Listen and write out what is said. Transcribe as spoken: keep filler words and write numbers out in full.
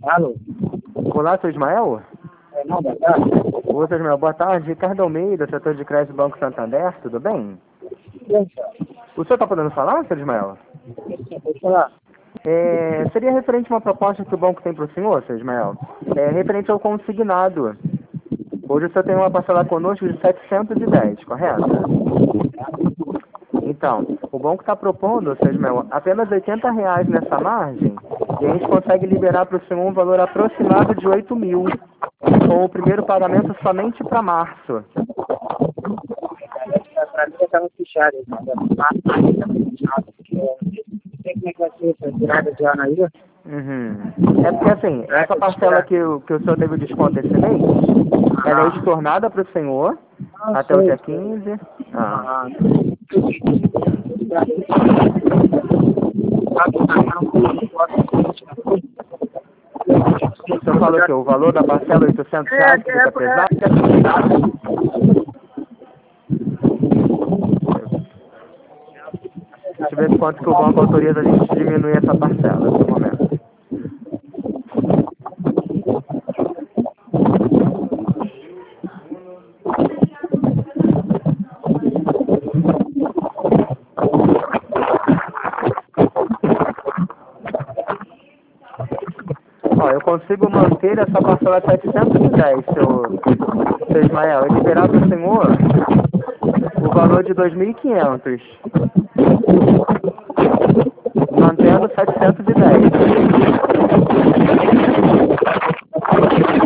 Alô? Olá, seu Ismael? É, não, boa tarde. Ô, seu Ismael, boa tarde. Ricardo Almeida, setor de crédito Banco Santander, tudo bem? Bem, senhor. O senhor está podendo falar, seu Ismael? Sim, pode falar. É, seria referente a uma proposta que o banco tem para o senhor, seu Ismael? É referente ao consignado. Hoje o senhor tem uma parcela conosco de setecentos e dez, correto? Então, o banco está propondo, seu Ismael, apenas oitenta reais nessa margem e a gente consegue liberar para o senhor um valor aproximado de oito mil, com o primeiro pagamento somente para março. Para mim, eu estava fechado, então. Mas, estava fechado, porque eu não sei como é que vai ser essa virada de ano aí. Uhum. É porque assim, essa parcela que o, que o senhor teve o desconto esse mês, ela é estornada para o senhor Ah, até o sei, dia sei. quinze. Ah. Ah, O senhor falou que o valor da parcela é oitocentos reais que é, fica é, pesado? Deixa eu ver quanto que o banco autoriza a gente diminuir essa parcela no momento. Ó, eu consigo manter essa parcela setecentos e dez, seu, seu Ismael, e liberar para o senhor o valor de dois mil e quinhentos, mantendo setecentos e dez.